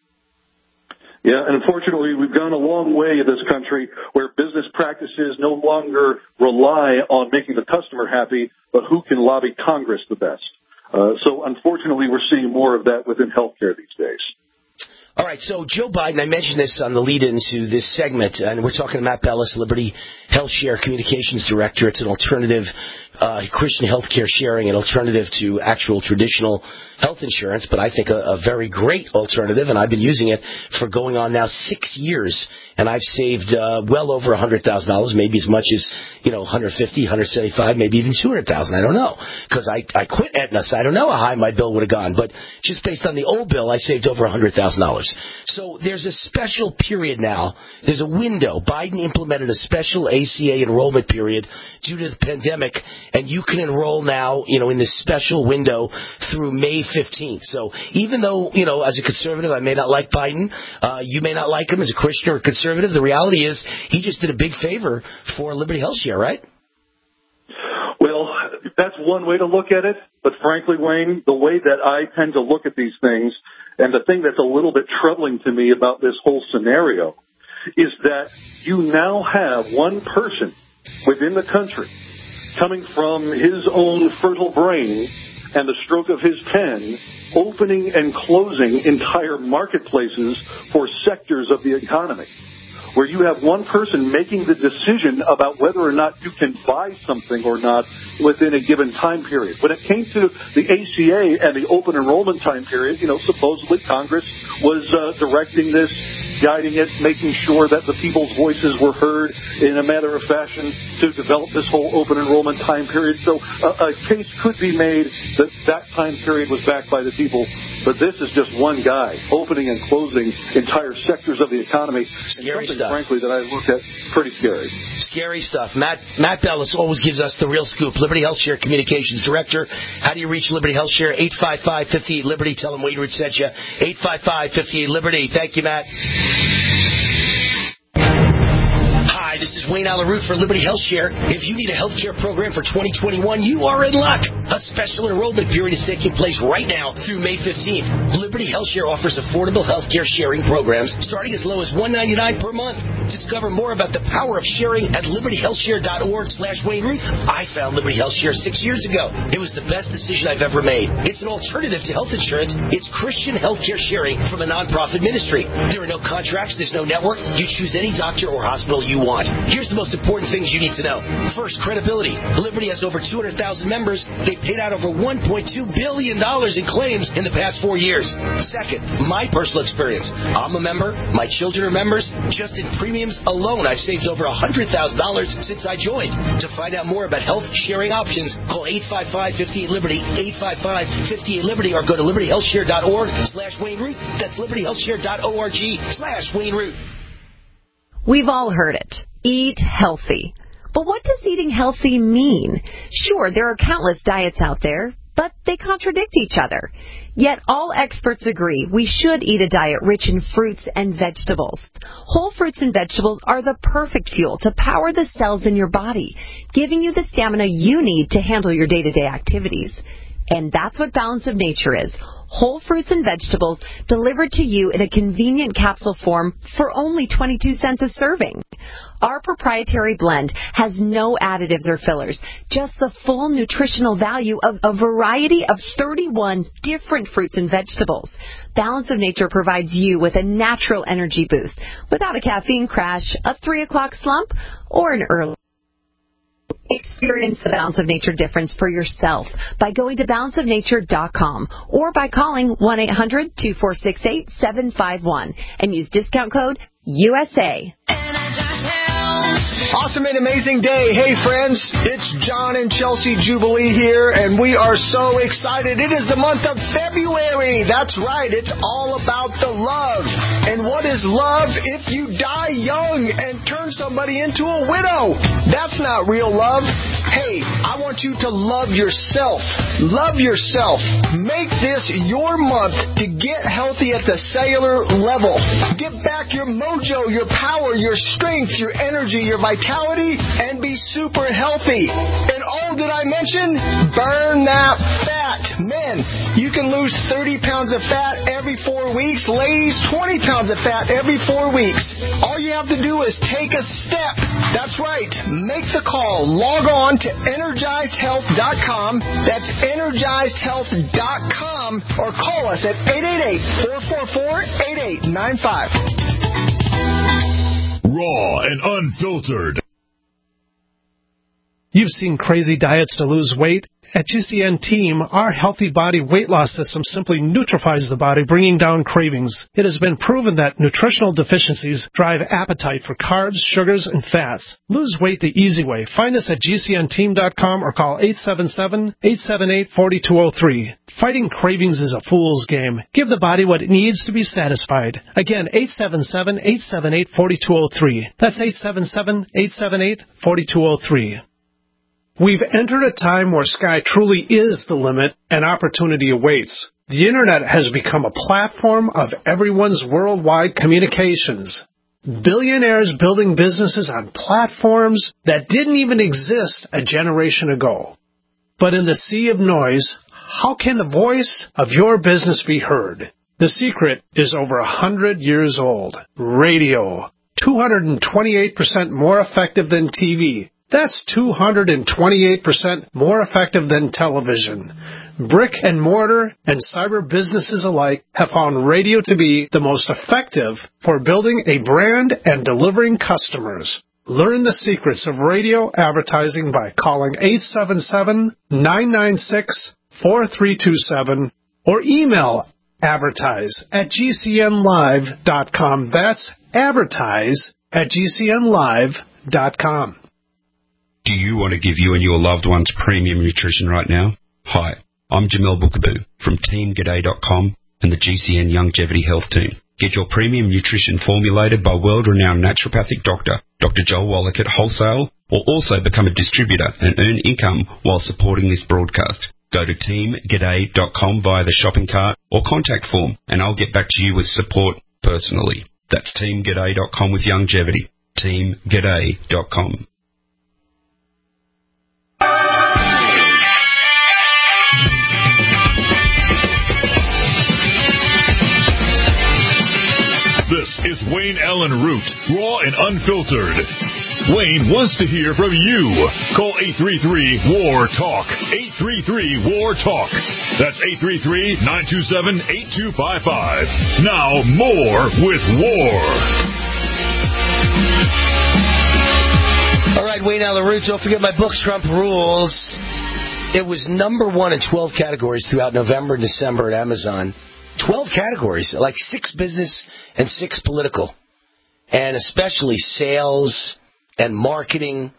Yeah, and unfortunately, we've gone a long way in this country where business practices no longer rely on making the customer happy, but who can lobby Congress the best. Uh, so unfortunately, we're seeing more of that within healthcare these days. All right, so Joe Biden, I mentioned this on the lead-in to this segment, and we're talking to Matt Bellis, Liberty Health Share Communications Director. It's an alternative, uh, Christian healthcare sharing, an alternative to actual traditional health insurance, but I think a, a very great alternative, and I've been using it for going on now six years, and I've saved uh, well over one hundred thousand dollars, maybe as much as, you know, one hundred fifty thousand dollars, one hundred seventy-five thousand dollars, maybe even two hundred thousand dollars. I don't know, because I, I quit Aetna, so I don't know how high my bill would have gone, but just based on the old bill, I saved over one hundred thousand dollars. So there's a special period now. There's a window. Biden implemented a special A C A enrollment period due to the pandemic, and you can enroll now, you know, in this special window through May fifteenth. So even though, you know, as a conservative, I may not like Biden, uh, you may not like him as a Christian or a conservative, the reality is he just did a big favor for Liberty Health Share, right? Well, that's one way to look at it. But frankly, Wayne, the way that I tend to look at these things, and the thing that's a little bit troubling to me about this whole scenario, is that you now have one person within the country coming from his own fertile brain and the stroke of his pen, opening and closing entire marketplaces for sectors of the economy, where you have one person making the decision about whether or not you can buy something or not within a given time period. When it came to the A C A and the open enrollment time period, you know, supposedly Congress was uh, directing this, guiding it, making sure that the people's voices were heard in a matter of fashion to develop this whole open enrollment time period. So a, a case could be made that that time period was backed by the people, but this is just one guy opening and closing entire sectors of the economy. Scary stuff. Frankly, that I look at pretty scary. Scary stuff. Matt Matt Bellis always gives us the real scoop. Liberty Health Share Communications Director. How do you reach Liberty Health Share? eight five five, five eight, Liberty. Tell them Wayne Root sent you. eight five five, five eight, Liberty. Thank you, Matt. Hi, this is Wayne Allen Root for Liberty Health Share. If you need a health care program for twenty twenty-one, you are in luck. A special enrollment period is taking place right now through May fifteenth. Liberty Health Share offers affordable health care sharing programs starting as low as one hundred ninety-nine dollars per month. Discover more about the power of sharing at liberty health share dot org slash Wayne Root. I found Liberty Health Share six years ago. It was the best decision I've ever made. It's an alternative to health insurance. It's Christian health care sharing from a nonprofit ministry. There are no contracts. There's no network. You choose any doctor or hospital you want. Here's the most important things you need to know. First, credibility. Liberty has over two hundred thousand members. They paid out over one point two billion dollars in claims in the past four years. Second, my personal experience. I'm a member. My children are members. Just in premiums alone, I've saved over one hundred thousand dollars since I joined. To find out more about health sharing options, call eight five five, five eight, Liberty, eight five five, five eight, Liberty, or go to liberty health share dot org slash Wayne Root. That's liberty health share dot org slash Wayne Root. We've all heard it. Eat healthy. But what does eating healthy mean? Sure, there are countless diets out there, but they contradict each other. Yet all experts agree we should eat a diet rich in fruits and vegetables. Whole fruits and vegetables are the perfect fuel to power the cells in your body, giving you the stamina you need to handle your day-to-day activities. And that's what Balance of Nature is. Whole fruits and vegetables delivered to you in a convenient capsule form for only twenty-two cents a serving. Our proprietary blend has no additives or fillers, just the full nutritional value of a variety of thirty-one different fruits and vegetables. Balance of Nature provides you with a natural energy boost without a caffeine crash, a three o'clock slump, or an early. Experience the Balance of Nature difference for yourself by going to balance of nature dot com or by calling one eight hundred, two four six eight, seven five one and use discount code U S A. Awesome and amazing day. Hey, friends, it's John and Chelsea Jubilee here, and we are so excited. It is the month of February. That's right. It's all about the love. And what is love if you die young and turn somebody into a widow? That's not real love. Hey, I want you to love yourself. Love yourself. Make this your month to get healthy at the cellular level. Get back your mojo, your power, your strength, your energy, your vitality, and be super healthy. And oh, did I mention? Burn that fat. Men, You can lose thirty pounds of fat every four weeks. Ladies, twenty pounds of fat every four weeks. All you have to do is take a step. That's right. Make the call. Log on to energized health dot com. That's energized health dot com. Or call us at eight eight eight, four four four, eight eight nine five. Raw and unfiltered. You've seen crazy diets to lose weight. At G C N Team, our Healthy Body Weight Loss System simply neutralizes the body, bringing down cravings. It has been proven that nutritional deficiencies drive appetite for carbs, sugars, and fats. Lose weight the easy way. Find us at G C N team dot com or call eight seven seven, eight seven eight, four two zero three. Fighting cravings is a fool's game. Give the body what it needs to be satisfied. Again, eight seven seven, eight seven eight, four two zero three. That's eight seven seven, eight seven eight, four two zero three. We've entered a time where sky truly is the limit and opportunity awaits. The Internet has become a platform of everyone's worldwide communications. Billionaires building businesses on platforms that didn't even exist a generation ago. But in the sea of noise, how can the voice of your business be heard? The secret is over a hundred years old. Radio. two hundred twenty-eight percent more effective than T V. That's two hundred twenty-eight percent more effective than television. Brick and mortar and cyber businesses alike have found radio to be the most effective for building a brand and delivering customers. Learn the secrets of radio advertising by calling eight seven seven, nine nine six, four three two seven or email advertise at G C N live dot com. That's advertise at G C N live dot com. Do you want to give you and your loved ones premium nutrition right now? Hi, I'm Jamel Bookaboo from team g'day dot com and the G C N Longevity Health Team. Get your premium nutrition formulated by world-renowned naturopathic doctor, Doctor Joel Wallach at Wholesale, or also become a distributor and earn income while supporting this broadcast. Go to team g'day dot com via the shopping cart or contact form, and I'll get back to you with support personally. That's team g'day dot com with longevity. team g'day dot com. This is Wayne Allen Root, raw and unfiltered. Wayne wants to hear from you. Call eight three three, W A R, TALK. eight three three, W A R, TALK. That's eight three three, nine two seven, eight two five five. Now, more with W A R. All right, Wayne Allen Root. Don't forget my book, Trump Rules. It was number one in twelve categories throughout November and December at Amazon. twelve categories, like six business and six political, and especially sales and marketing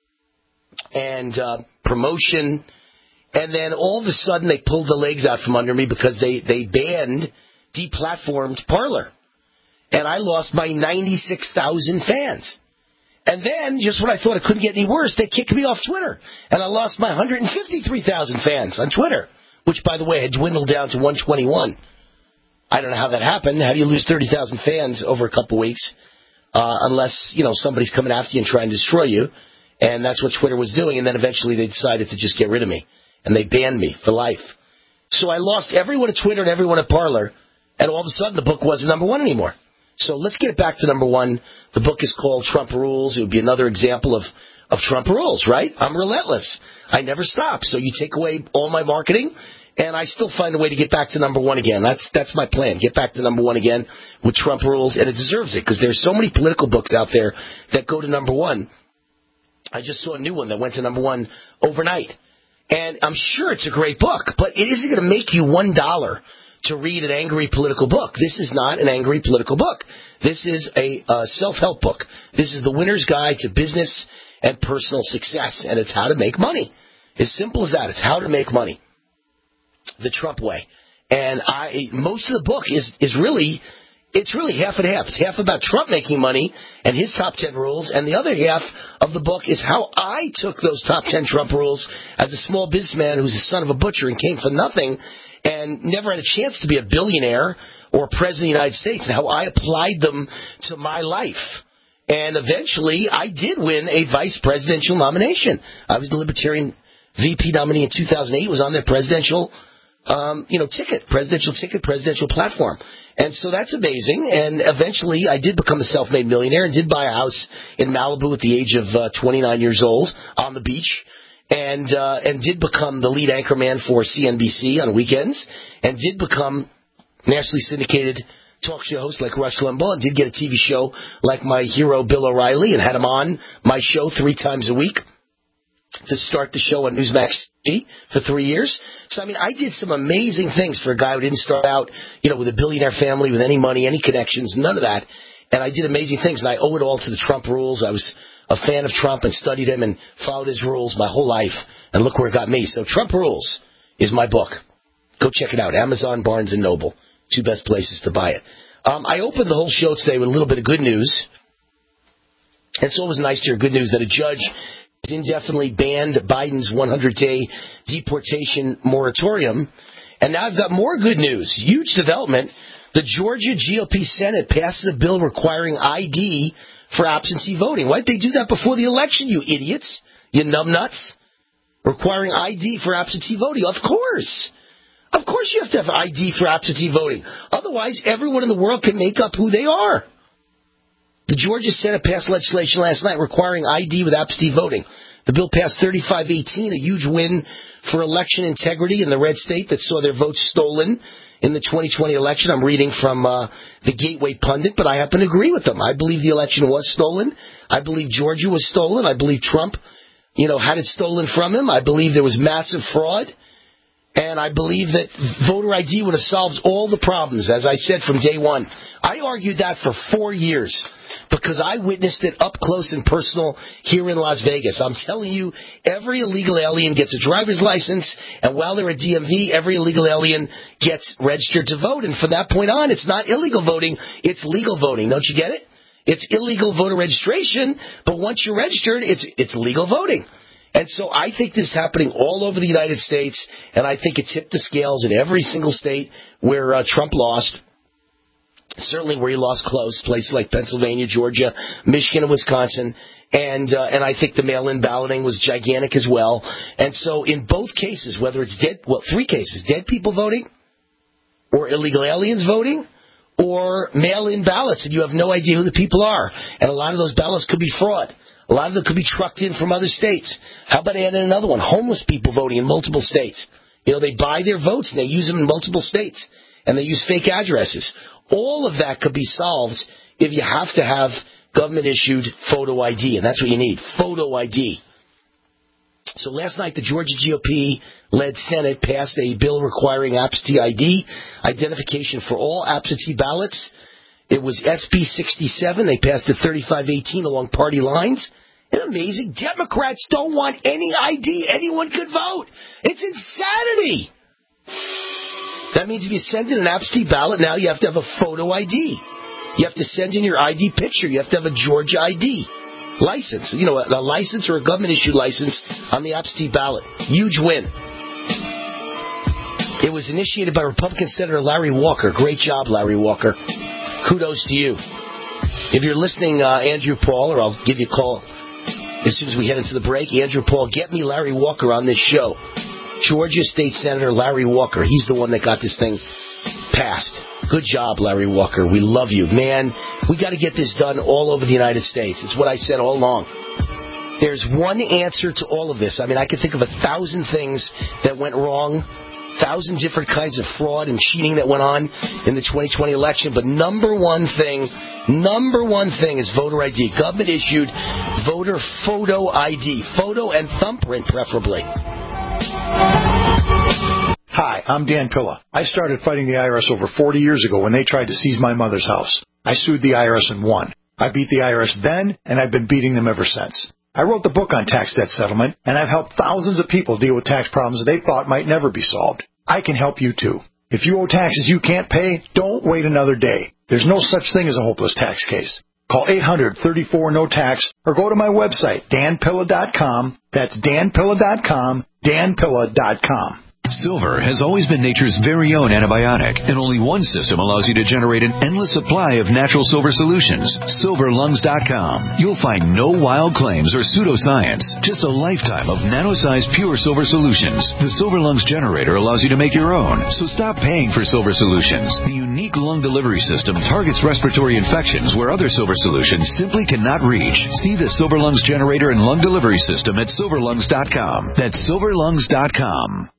and uh, promotion. And then all of a sudden they pulled the legs out from under me because they, they banned, deplatformed Parler. And I lost my ninety-six thousand fans. And then, just when I thought it couldn't get any worse, they kicked me off Twitter. And I lost my one hundred fifty-three thousand fans on Twitter, which, by the way, had dwindled down to one twenty-one. I don't know how that happened. How do you lose thirty thousand fans over a couple weeks? Uh, unless, you know, somebody's coming after you and trying to destroy you. And that's what Twitter was doing. And then eventually they decided to just get rid of me. And they banned me for life. So I lost everyone at Twitter and everyone at Parler. And all of a sudden the book wasn't number one anymore. So let's get back to number one. The book is called Trump Rules. It would be another example of, of Trump Rules, right? I'm relentless. I never stop. So you take away all my marketing, and I still find a way to get back to number one again. That's that's my plan. Get back to number one again with Trump Rules, and it deserves it because there's so many political books out there that go to number one. I just saw a new one that went to number one overnight, and I'm sure it's a great book, but it isn't going to make you one dollar to read an angry political book. This is not an angry political book. This is a uh, self-help book. This is the winner's guide to business and personal success, and it's how to make money. As simple as that. It's how to make money. The Trump way. And I most of the book is, is really, it's really half and half. It's half about Trump making money and his top ten rules, and the other half of the book is how I took those top ten Trump rules as a small businessman who's the son of a butcher and came from nothing and never had a chance to be a billionaire or president of the United States, and how I applied them to my life. And eventually, I did win a vice presidential nomination. I was the Libertarian V P nominee in two thousand eight, was on their presidential um, you know, ticket, presidential ticket, presidential platform. And so that's amazing. And eventually I did become a self-made millionaire and did buy a house in Malibu at the age of uh, twenty-nine years old on the beach. And uh, and did become the lead anchorman for C N B C on weekends. And did become nationally syndicated talk show host like Rush Limbaugh. And did get a T V show like my hero Bill O'Reilly and had him on my show three times a week to start the show on Newsmax for three years. So, I mean, I did some amazing things for a guy who didn't start out, you know, with a billionaire family, with any money, any connections, none of that. And I did amazing things, and I owe it all to the Trump rules. I was a fan of Trump and studied him and followed his rules my whole life. And look where it got me. So Trump Rules is my book. Go check it out. Amazon, Barnes and Noble. Two best places to buy it. Um, I opened the whole show today with a little bit of good news. It's always nice to hear good news that a judge indefinitely banned Biden's one hundred day deportation moratorium. And now I've got more good news. Huge development. The Georgia G O P Senate passes a bill requiring I D for absentee voting. Why did they do that before the election, you idiots? You numbnuts? Requiring I D for absentee voting. Of course. Of course you have to have I D for absentee voting. Otherwise, everyone in the world can make up who they are. The Georgia Senate passed legislation last night requiring I D with absentee voting. The bill passed thirty-five eighteen, a huge win for election integrity in the red state that saw their votes stolen in the twenty twenty election. I'm reading from uh, the Gateway Pundit, but I happen to agree with them. I believe the election was stolen. I believe Georgia was stolen. I believe Trump, you know, had it stolen from him. I believe there was massive fraud. And I believe that voter I D would have solved all the problems, as I said from day one. I argued that for four years because I witnessed it up close and personal here in Las Vegas. I'm telling you, every illegal alien gets a driver's license, and while they're at D M V, every illegal alien gets registered to vote. And from that point on, it's not illegal voting, it's legal voting. Don't you get it? It's illegal voter registration, but once you're registered, it's it's legal voting. And so I think this is happening all over the United States, and I think it tipped the scales in every single state where uh, Trump lost. Certainly where he lost close, places like Pennsylvania, Georgia, Michigan, and Wisconsin. And uh, and I think the mail-in balloting was gigantic as well. And so in both cases, whether it's dead, well, three cases, dead people voting, or illegal aliens voting, or mail-in ballots, and you have no idea who the people are. And a lot of those ballots could be fraud. A lot of them could be trucked in from other states. How about adding another one? Homeless people voting in multiple states. You know, they buy their votes and they use them in multiple states. And they use fake addresses. All of that could be solved if you have to have government-issued photo I D. And that's what you need, photo I D. So last night, the Georgia G O P-led Senate passed a bill requiring absentee I D, identification for all absentee ballots. It was S B sixty-seven. They passed it thirty-five eighteen along party lines. It's amazing. Democrats don't want any I D. Anyone could vote. It's insanity. That means if you send in an absentee ballot, now you have to have a photo I D. You have to send in your I D picture. You have to have a Georgia I D license. You know, a, a license or a government-issued license on the absentee ballot. Huge win. It was initiated by Republican Senator Larry Walker. Great job, Larry Walker. Kudos to you. If you're listening, uh, Andrew Paul, or I'll give you a call as soon as we head into the break. Andrew Paul, get me Larry Walker on this show. Georgia State Senator Larry Walker. He's the one that got this thing passed. Good job, Larry Walker. We love you. Man, we got to get this done all over the United States. It's what I said all along. There's one answer to all of this. I mean, I could think of a thousand things that went wrong, thousand different kinds of fraud and cheating that went on in the twenty twenty election. But number one thing, number one thing is voter I D. Government-issued voter photo I D. Photo and thumbprint, preferably. Hi, I'm Dan Pilla. I started fighting the I R S over forty years ago when they tried to seize my mother's house. I sued the I R S and won. I beat the I R S then, and I've been beating them ever since. I wrote the book on tax debt settlement, and I've helped thousands of people deal with tax problems they thought might never be solved. I can help you, too. If you owe taxes you can't pay, don't wait another day. There's no such thing as a hopeless tax case. Call eight hundred, thirty-four, no tax or go to my website, dan pilla dot com. That's dan pilla dot com, dan pilla dot com. Silver has always been nature's very own antibiotic, and only one system allows you to generate an endless supply of natural silver solutions. silver lungs dot com. You'll find no wild claims or pseudoscience, just a lifetime of nano-sized pure silver solutions. The Silver Lungs generator allows you to make your own, so stop paying for silver solutions. The unique lung delivery system targets respiratory infections where other silver solutions simply cannot reach. See the Silver Lungs generator and lung delivery system at silver lungs dot com. That's silver lungs dot com.